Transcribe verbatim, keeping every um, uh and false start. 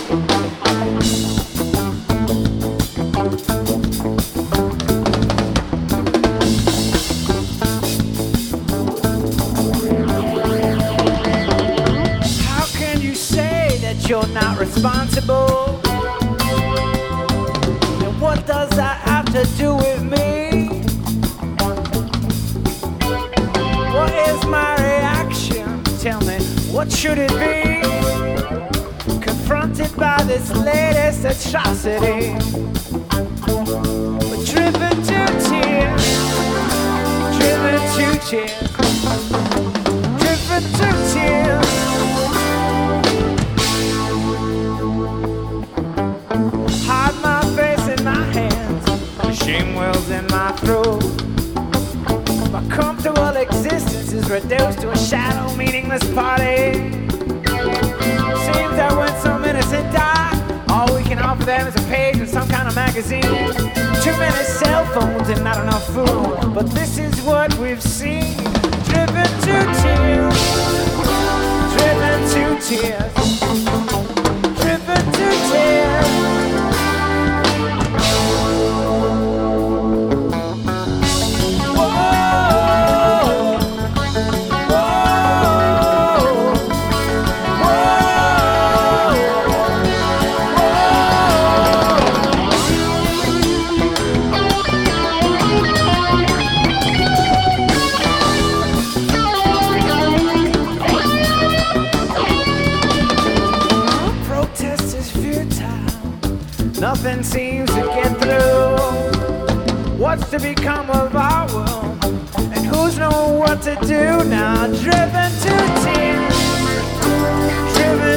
How can you say that you're not responsible? And what does that have to do with me? What is my reaction? Tell me, what should it be? Confronted by this latest atrocity, we're driven to tears, driven to tears, driven to tears. Hide my face in my hands, the shame wells in my throat. My comfortable existence is reduced to a shallow, meaningless party. Seems that when some innocent die, all we can offer them is a page in some kind of magazine. Too many cell phones and not enough food, but this is what we've seen. Driven to tears, driven to tears, driven to tears. Nothing seems to get through. What's to become of our world? And who's know what to do now? Driven to tears, driven